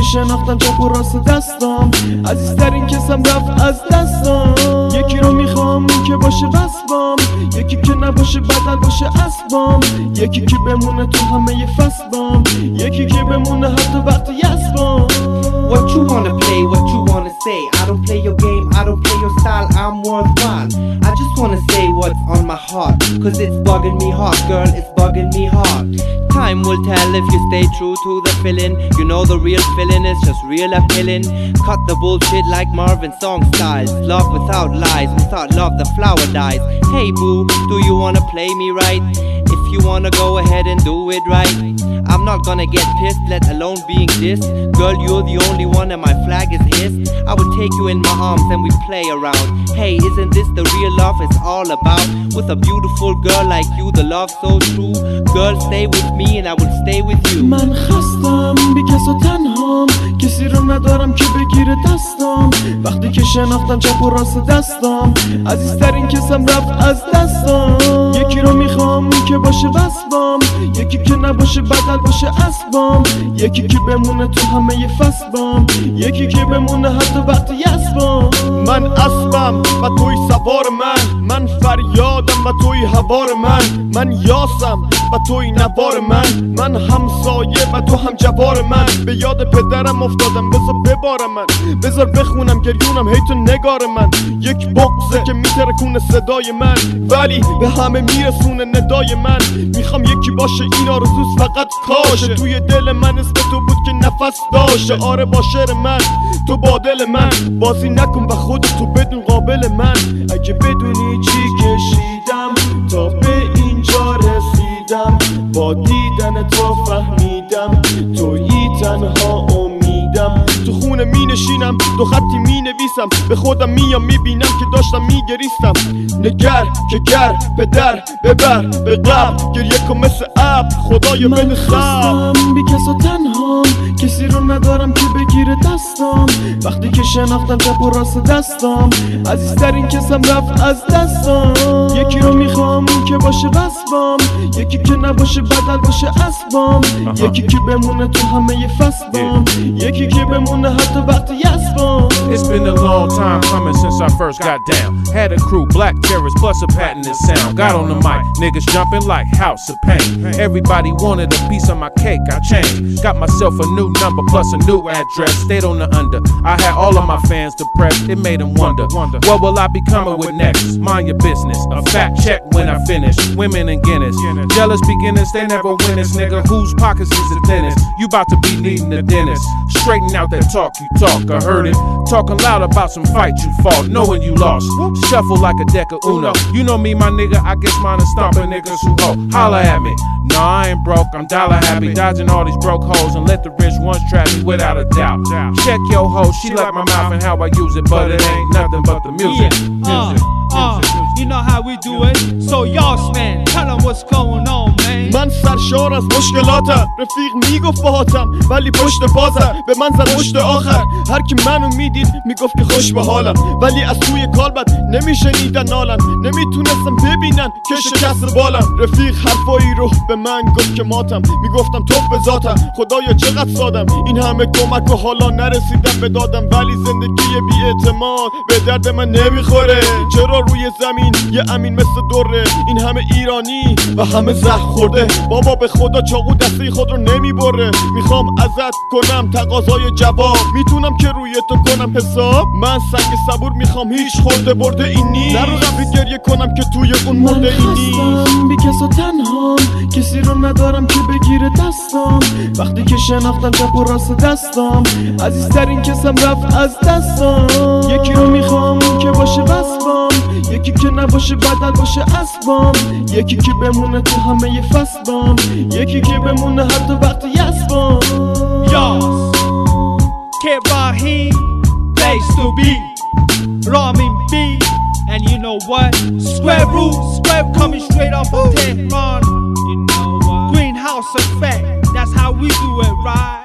شناختم چپ و راست دستم، عزیزترین کسم رفت از دستم. یکی رو میخوام که باشه وصفم، یکی که نباشه بدل باشه اسبم، یکی که بمونه تو همه فصلم، یکی که بمونه حتی وقتی یسبم. What you wanna play, what you wanna say, I don't play your game, I don't play your style, I'm worthwhile. I just wanna say what's on my heart, cause it's bugging me hard, girl, it's bugging me hard. Time will tell if you stay true to the feeling. You know the real feeling is just real appealing. Cut the bullshit like Marvin song styles. Love without lies, without love the flower dies. Hey boo, do you wanna play me right? If you wanna go ahead and do it right, I'm not gonna get pissed, let alone being dissed. Girl, you're the only one and my flag is hissed. I would take you in my arms and we play around. Hey, isn't this the real love it's all about? With a beautiful girl like you, the love so true. Girl, stay with me and I will stay with you. من خستم بی کس و تنهام، کسی رو ندارم که بگیره دستم. وقتی که شناختم چپ و راست دستم، عزیزترین کسم رفت از دستم. یکی رو میخوام که باشه وصفم، یکی که نباشه بدل باشه اسبم، یکی که بمونه تو همه فصلم، یکی که بمونه حتی وقتی یسبم. من اسبم و توی سوار من فریادم و توی هوار من یاسم و توی نوار من همسایه و تو هم جوار من. به یاد پدرم افتادم بذار ببارم من، بذار بخونم گریونم هی تو نگار من. یک بغضه که میترکونه صدای من، ولی به همه میرسونه ندای من. میخوام یکی باشه این آرزوست فقط کاشه، توی دل من اسم تو بود که نفس داشته. آره با شعر من تو با دل من بازی نکن و خودتو بدون قابل من. اگه بدونی چی کشیدم تا به اینجا رسیدم، با دیدن تو فهمیدم تویی تنها امیدم. تو خونه می نشینم دو خطی می نویسم، به خودم میام میبینم که داشتم میگریستم. نگر که گر پدر ببر به قبل، گریه کن مثل اب خدایا بده خواب. من خستم بی کس و تنهام، کسی رو ندارم که بگیره دستم. وقتی که شناختم چپ و راست دستم، عزیزترین کسم رفت از دستم. یکی رو میخوام که باشه وصفم، یکی که نباشه بدل باشه اسبم، یکی که بمونه تو همه فصلم، یکی که بمونه حتی وقتی یسبم. It's been a long time coming since I first got down. Had a crew, black terrorists, plus a patented sound. Got on the mic, niggas jumping like House of Pain. Everybody wanted a piece of my cake, I changed. Got myself a new number plus a new address. Stayed on the under, I had all of my fans depressed. It made them wonder, what will I be coming with next? Mind your business, a fact check when I finish. Women and Guinness, jealous beginners, they never win this. Nigga, whose pockets is the thinnest? You about to be needing a dentist. Straighten out that talk you talk, I heard it. Talking loud about some fight you fought, knowing you lost. Shuffle like a deck of Uno. You know me, my nigga, I guess mine is stomping niggas who ho. Holla at me. No, I ain't broke, I'm dollar happy. Dodging all these broke hoes and let the rich ones trap me without a doubt. Check your hoe, she like my mouth and how I use it, but it ain't nothing but the music. You know how we do it. So y'all man, tell them what's going on, man. من سرشار از مشکلاتم، رفیق میگفت باهاتم ولی پشت بازم به من زد پشت آخر. هر کی منو میدید میگفت که خوش به حالم، ولی از توی کالبد نمیشنیدن نالم. نمیتونستم ببینن که شکست بالم. رفیق حرفایی رو به من گفت که ماتم، میگفتم تو به ذاتم خدایا چقدر سادم. این همه کمک و حالا نرسیدم به دادم، ولی زندگی بی اعتماد به درد من نمیخوره. چرا روی زمین یه امین مثل دوره، این همه ایرانی و همه زخم خورده. بابا به خدا چاقو دسته خود رو نمیبره. میخوام ازت کنم تقاضای جواب، میتونم که روی تو کنم حساب. من سنگ صبور میخوام هیچ خورده برده این نیست. نرو قبل گریه کنم که توی اون مرده این نیست. من خستم بی کس و تنهام، کسی رو ندارم که بگیره دستم. وقتی که شناختم چپ و راست دستم، عزیزترین کسم رفت از دستم. یکی رو میخوام که باشه وصفم، یکی که نباشه بدل باشه اسبم، یکی که بمونه تو همه فصلم، یکی که بمونه حتی وقتی یسبم. Yas, Kid Rahim, place to be, Ramin B, and you know what? Square root, square coming straight off of Tehran. You know what? Greenhouse effect, that's how we do it, right?